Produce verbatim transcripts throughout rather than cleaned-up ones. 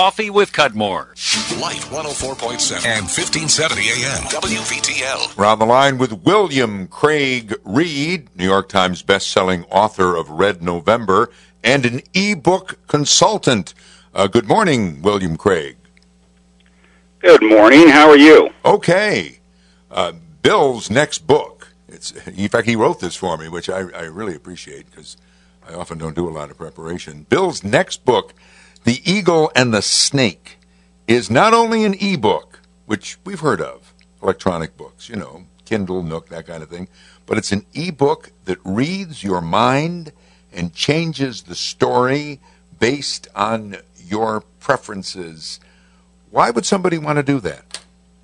Coffee with Cudmore. Light one oh four point seven and fifteen seventy A M W V T L. We're on the line with William Craig Reed, New York Times best-selling author of Red November and an e-book consultant. Uh, good morning, William Craig. Good morning. How are you? Okay. Uh, Bill's next book. It's, in fact, he wrote this for me, which I, I really appreciate because I often don't do a lot of preparation. Bill's next book, The Eagle and the Snake, is not only an e-book, which we've heard of, electronic books, you know, Kindle, Nook, that kind of thing, but it's an e-book that reads your mind and changes the story based on your preferences. Why would somebody want to do that?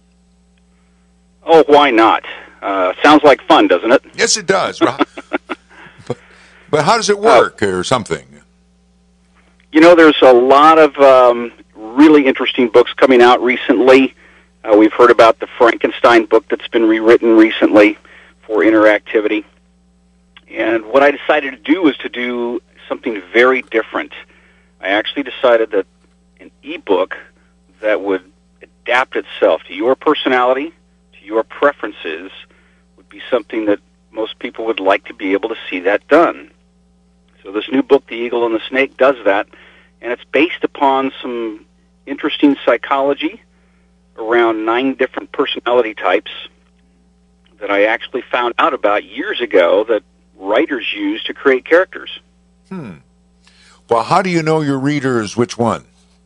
Oh, why not? Uh, sounds like fun, doesn't it? Yes, it does. but, but how does it work, uh, or something? You know, there's a lot of um, really interesting books coming out recently. Uh, we've heard about the Frankenstein book that's been rewritten recently for interactivity. And what I decided to do was to do something very different. I actually decided that an e-book that would adapt itself to your personality, to your preferences, would be something that most people would like to be able to see that done. So this new book, The Eagle and the Snake, does that, and it's based upon some interesting psychology around nine different personality types that I actually found out about years ago that writers use to create characters. Hmm. Well, how do you know your readers which one?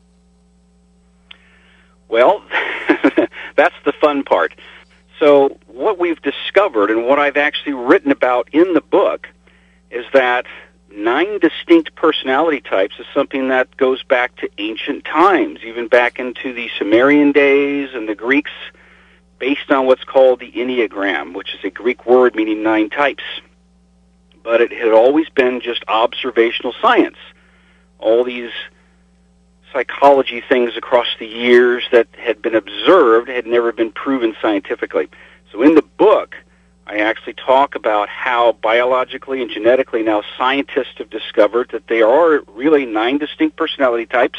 Well, that's the fun part. So what we've discovered and what I've actually written about in the book is that nine distinct personality types is something that goes back to ancient times, even back into the Sumerian days and the Greeks, based on what's called the Enneagram, which is a Greek word meaning nine types. But it had always been just observational science. All these psychology things across the years that had been observed had never been proven scientifically. So in the book, I actually talk about how biologically and genetically now scientists have discovered that there are really nine distinct personality types,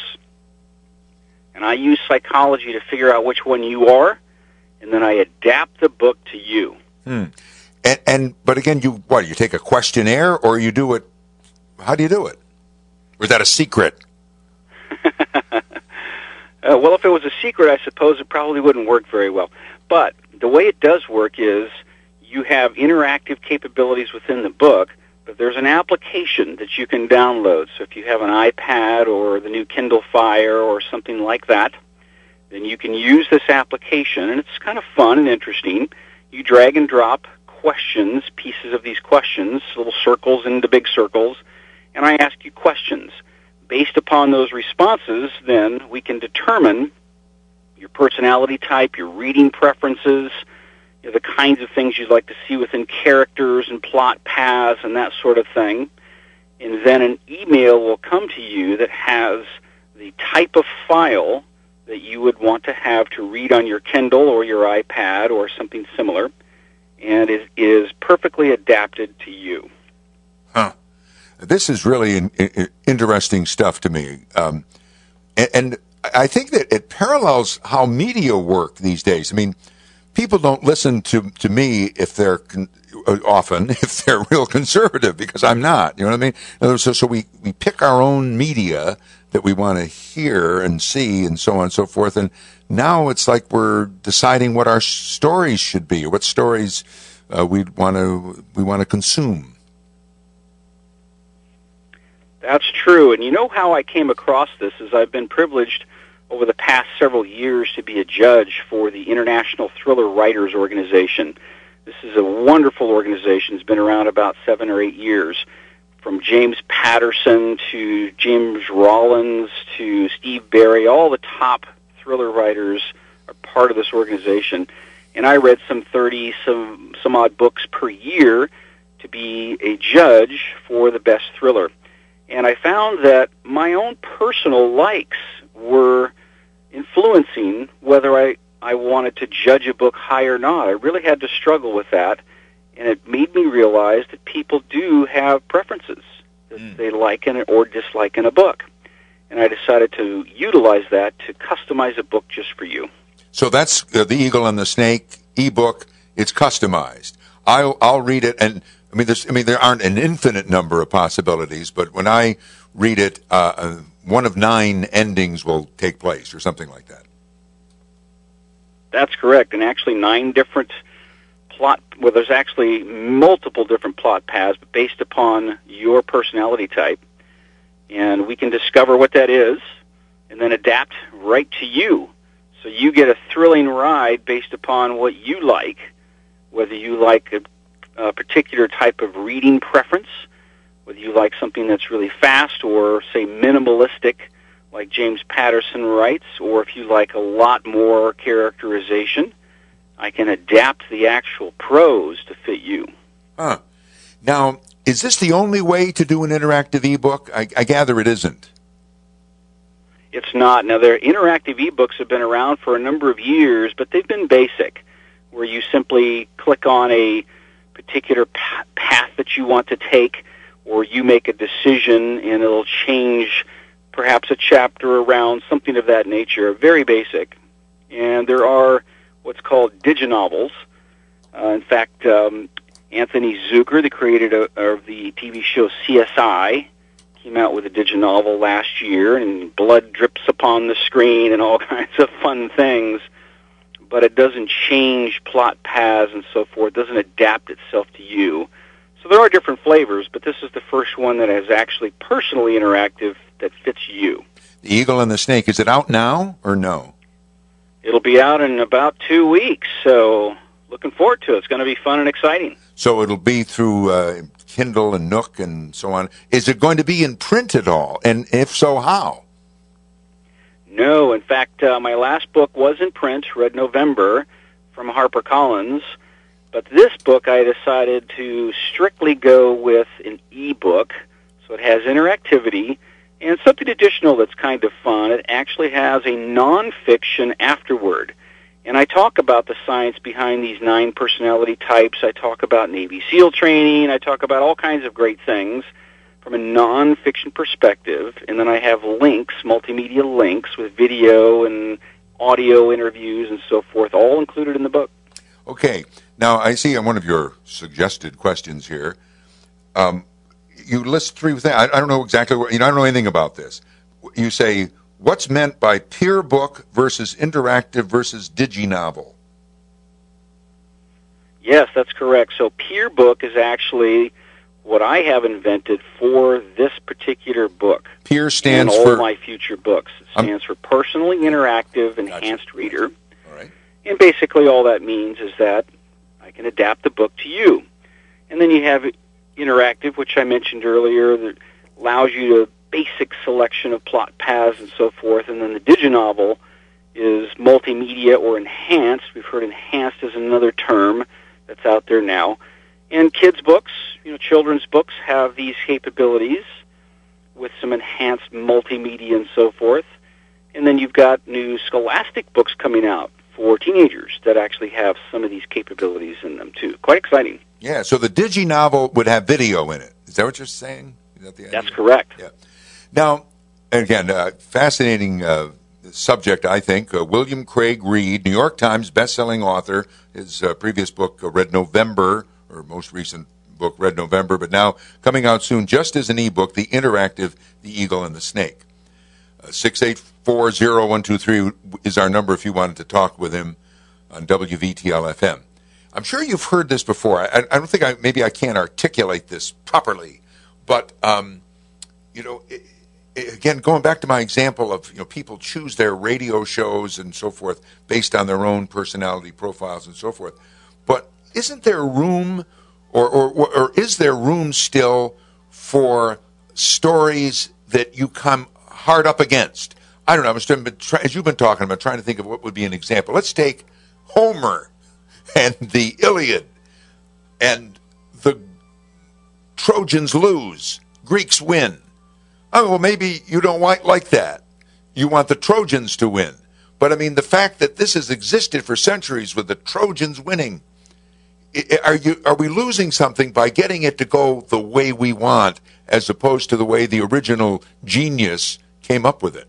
and I use psychology to figure out which one you are, and then I adapt the book to you. Hmm. And, and but again, you what? You take a questionnaire, or you do it? How do you do it? Or is that a secret? uh, well, if it was a secret, I suppose it probably wouldn't work very well. But the way it does work is you have interactive capabilities within the book, but there's an application that you can download. So if you have an iPad or the new Kindle Fire or something like that, then you can use this application, and it's kind of fun and interesting. You drag and drop questions, pieces of these questions, little circles into big circles, and I ask you questions. Based upon those responses, then we can determine your personality type, your reading preferences, you know, the kinds of things you'd like to see within characters and plot paths and that sort of thing. And then an email will come to you that has the type of file that you would want to have to read on your Kindle or your iPad or something similar, and it is perfectly adapted to you. Huh. This is really in, in, interesting stuff to me. Um, and, and I think that it parallels how media work these days. I mean, people don't listen to, to me if they're con- often if they're real conservative, because I'm not. You know what I mean? And so, so we, we pick our own media that we want to hear and see and so on and so forth. And now it's like we're deciding what our stories should be, or what stories uh, we want to we want to consume. That's true. And you know how I came across this is I've been privileged over the past several years to be a judge for the International Thriller Writers Organization. This is a wonderful organization. It's been around about seven or eight years. From James Patterson to James Rollins to Steve Berry, all the top thriller writers are part of this organization. And I read some thirty, some, some odd books per year to be a judge for the best thriller. And I found that my own personal likes were influencing whether I, I wanted to judge a book high or not. I really had to struggle with that, and it made me realize that people do have preferences that mm. they like in it or dislike in a book. and I decided to utilize that to customize a book just for you. So that's uh, The Eagle and the Snake ebook. It's customized. I'll I'll read it, and I mean, there's I mean there aren't an infinite number of possibilities, but when I read it, uh, uh, one of nine endings will take place, or something like that. That's correct, and actually nine different plot. Well, there's actually multiple different plot paths, but based upon your personality type, and we can discover what that is, and then adapt right to you. So you get a thrilling ride based upon what you like, whether you like a, a particular type of reading preference, whether you like something that's really fast or, say, minimalistic, like James Patterson writes, or if you like a lot more characterization, I can adapt the actual prose to fit you. Huh. Now, is this the only way to do an interactive ebook? I, I gather it isn't. It's not. Now, their interactive ebooks have been around for a number of years, but they've been basic, where you simply click on a particular pa- path that you want to take, or you make a decision and it'll change perhaps a chapter around, something of that nature. Very basic. And there are what's called diginovels. Uh, in fact, um, Anthony Zucker, the creator of the T V show C S I, came out with a diginovel last year, and blood drips upon the screen and all kinds of fun things, but it doesn't change plot paths and so forth. It doesn't adapt itself to you. So there are different flavors, but this is the first one that is actually personally interactive that fits you. The Eagle and the Snake, is it out now or no? It'll be out in about two weeks, so looking forward to it. It's going to be fun and exciting. So it'll be through uh, Kindle and Nook and so on. Is it going to be in print at all? And if so, how? No. In fact, uh, my last book was in print, Red November, from HarperCollins. But this book I decided to strictly go with an e-book. So it has interactivity and something additional that's kind of fun. It actually has a nonfiction afterword. And I talk about the science behind these nine personality types. I talk about Navy SEAL training. I talk about all kinds of great things from a nonfiction perspective. And then I have links, multimedia links with video and audio interviews and so forth, all included in the book. Okay. Now, I see on one of your suggested questions here, um, you list three things. I, I don't know exactly what, you know, I don't know anything about this. You say, what's meant by peer book versus interactive versus diginovel? Yes, that's correct. So peer book is actually what I have invented for this particular book. Peer stands and all for... my future books. It stands um, for Personally Interactive Enhanced gotcha. Reader. All right. And basically all that means is that I can adapt the book to you. And then you have interactive, which I mentioned earlier, that allows you to basic selection of plot paths and so forth. And then the diginovel is multimedia or enhanced. We've heard enhanced as another term that's out there now. And kids' books, you know, children's books have these capabilities with some enhanced multimedia and so forth. And then you've got new scholastic books coming out for teenagers that actually have some of these capabilities in them, too. Quite exciting. Yeah, so the diginovel would have video in it. Is that what you're saying? Is that the idea? That's correct. Yeah. Now, again, uh, fascinating uh, subject, I think. Uh, William Craig Reed, New York Times bestselling author. His uh, previous book, uh, Red November, or most recent book, Red November, but now coming out soon just as an ebook, the interactive The Eagle and the Snake. Uh, six eight four zero one two three is our number if you wanted to talk with him on W V T L F M. I'm sure you've heard this before. I, I don't think I, maybe I can't articulate this properly, but, um, you know, it, it, again, going back to my example of, you know, people choose their radio shows and so forth based on their own personality profiles and so forth. But isn't there room, or, or, or is there room still for stories that you come hard up against? I don't know. I'm been try, as you've been talking about, trying to think of what would be an example. Let's take Homer and the Iliad, and the Trojans lose, Greeks win. Oh, well, maybe you don't like, like that. You want the Trojans to win. But, I mean, the fact that this has existed for centuries with the Trojans winning, are you are we losing something by getting it to go the way we want as opposed to the way the original genius came up with it?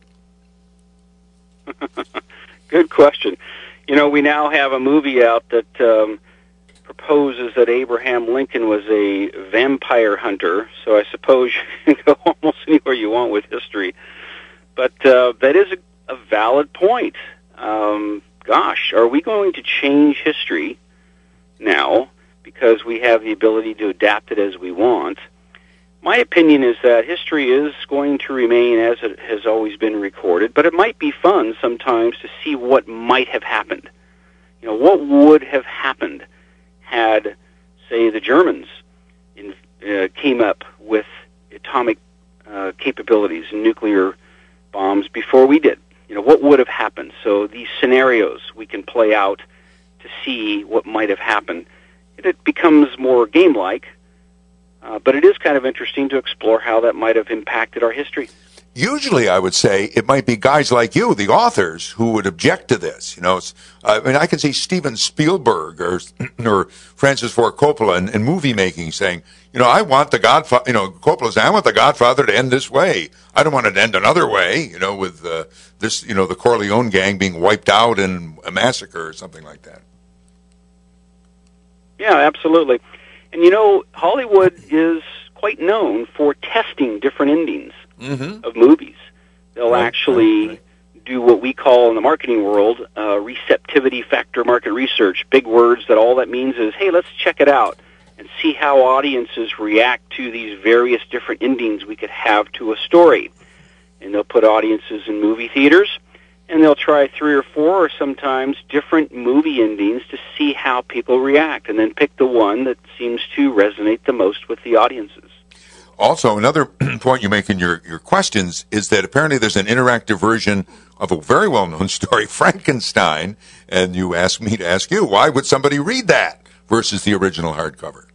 Good question. You know, we now have a movie out that um, proposes that Abraham Lincoln was a vampire hunter, so I suppose you can go almost anywhere you want with history. But uh, that is a, a valid point. Um, gosh, are we going to change history now because we have the ability to adapt it as we want? My opinion is that history is going to remain as it has always been recorded, but it might be fun sometimes to see what might have happened. You know, what would have happened had, say, the Germans in, uh, came up with atomic uh, capabilities and nuclear bombs before we did? You know, what would have happened? So these scenarios we can play out to see what might have happened. It becomes more game-like. Uh, but it is kind of interesting to explore how that might have impacted our history. Usually, I would say it might be guys like you, the authors, who would object to this. You know, it's, I mean, I can see Steven Spielberg or or Francis Ford Coppola in, in movie making saying, you know, I want the Godfather. You know, Coppola saying, I want the Godfather to end this way. I don't want it to end another way. You know, with uh, this, you know, the Corleone gang being wiped out in a massacre or something like that. Yeah, absolutely. And, you know, Hollywood is quite known for testing different endings mm-hmm. of movies. They'll right, actually right, right. do what we call in the marketing world uh, receptivity factor market research, big words that all that means is, hey, let's check it out and see how audiences react to these various different endings we could have to a story. And they'll put audiences in movie theaters, and they'll try three or four or sometimes different movie endings to see how people react, and then pick the one that seems to resonate the most with the audiences. Also, another point you make in your, your questions is that apparently there's an interactive version of a very well-known story, Frankenstein, and you asked me to ask you, why would somebody read that versus the original hardcover?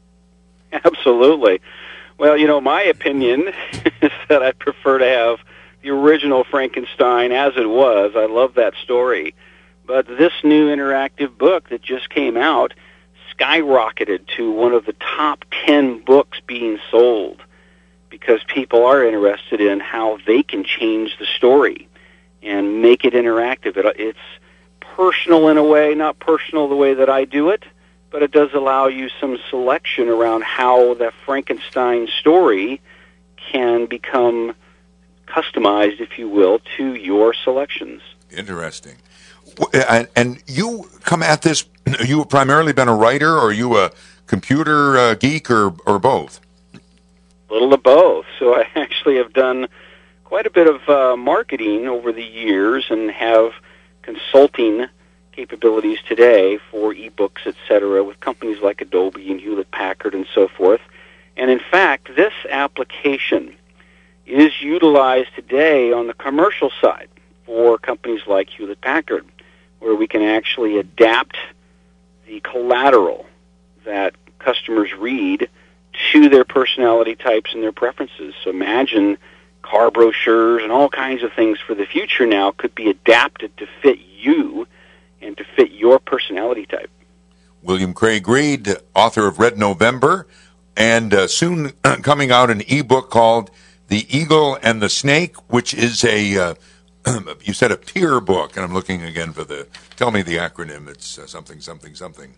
Absolutely. Well, you know, my opinion is that I prefer to have the original Frankenstein as it was. I love that story. But this new interactive book that just came out skyrocketed to one of the top ten books being sold because people are interested in how they can change the story and make it interactive. It, it's personal in a way, not personal the way that I do it, but it does allow you some selection around how the Frankenstein story can become customized, if you will, to your selections. Interesting. And, and you come at this, you have primarily been a writer, or are you a computer uh, geek, or, or both? A little of both. So I actually have done quite a bit of uh, marketing over the years and have consulting capabilities today for ebooks, et cetera, with companies like Adobe and Hewlett-Packard and so forth. And in fact, this application is utilized today on the commercial side for companies like Hewlett-Packard, where we can actually adapt the collateral that customers read to their personality types and their preferences. So imagine car brochures and all kinds of things for the future now could be adapted to fit you and to fit your personality type. William Craig Reed, author of Red November, and uh, soon coming out an ebook called The Eagle and the Snake, which is a, uh, you said a peer book, and I'm looking again for the, tell me the acronym, it's uh, something, something, something.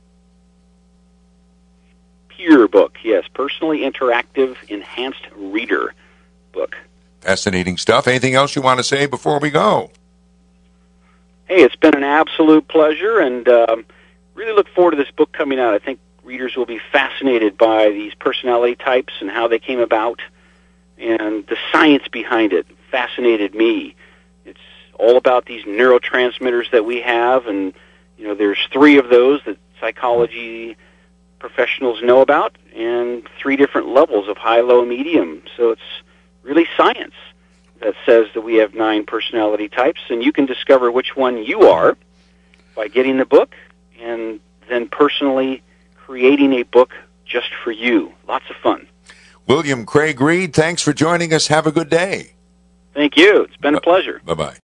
Peer book, yes, personally interactive, enhanced reader book. Fascinating stuff. Anything else you want to say before we go? Hey, it's been an absolute pleasure, and um, really look forward to this book coming out. I think readers will be fascinated by these personality types and how they came about, and the science behind it fascinated me. It's all about these neurotransmitters that we have, and you know, there's three of those that psychology professionals know about, and three different levels of high, low, medium. So it's really science that says that we have nine personality types, and you can discover which one you are by getting the book and then personally creating a book just for you. Lots of fun. William Craig Reed, thanks for joining us. Have a good day. Thank you. It's been a pleasure. Bye-bye.